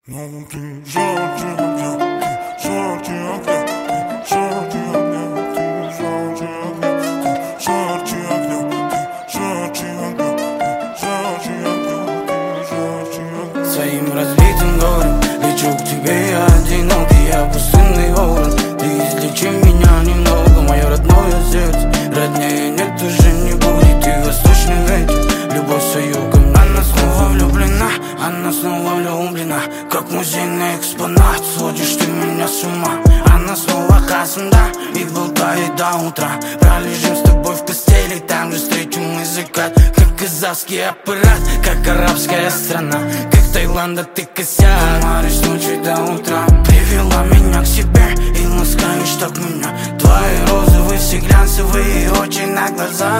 Ну ты жарче огня, ты жарче огня, ты жарче огня, ты жарче огня, ты жарче огня, ты жарче огня, ты жарче огня, ты жарче огня. Своим разбитым горем лечу к тебе я одинокий, я пустынный ворон. Ты излечи меня немного, мое родное сердце. Роднее нет, уже не будет, ты восточный ветер. Любовь с югом, она снова влюблена, она снова влюблена. Как музейный экспонат, сводишь ты меня с ума. Она снова космда и болтает до утра. Пролежим с тобой в постели, там же встретим мы закат. Как казахский аппарат, как арабская страна, как Таиланда ты косяк. Маришь ночью до утра, привела меня к себе и ласкаешь так меня. Твои розовые, все глянцевые очи на глаза.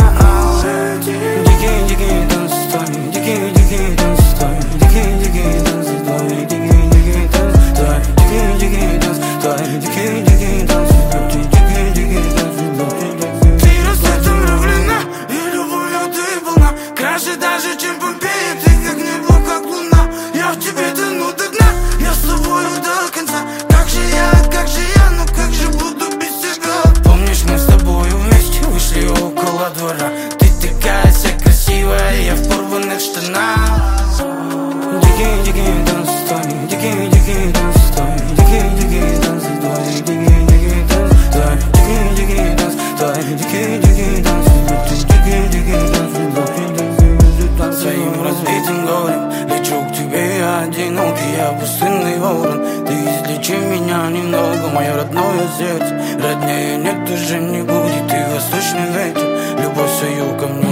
Дикие танцы твои, дикие танцы твои, дикие танцы твои, дикие танцы твои, дикие танцы твои, дикие танцы твои. Ты рассветом влюблена, и любовью ты полна, краше даже, чем Помпея. Ты как небо, как луна, я в тебе тону до дна, я с тобою до конца. Как же я, ну как же буду без тебя? Помнишь, мы с тобою вместе вышли около двора. Ты такая вся красивая, я в порванных штанах. Дикие танцы твои, дикие танцы твои, дикие танцы твои, дикие танцы твои, дикие танцы твои, дикие танцы твои. Своим разбитым горем лечу к тебе я одинокий, я пустынный ворон. Ты излечи меня немного, мое родное сердце. Роднее нет, уже не будет, ты восточный ветер. Любовь свою ко мне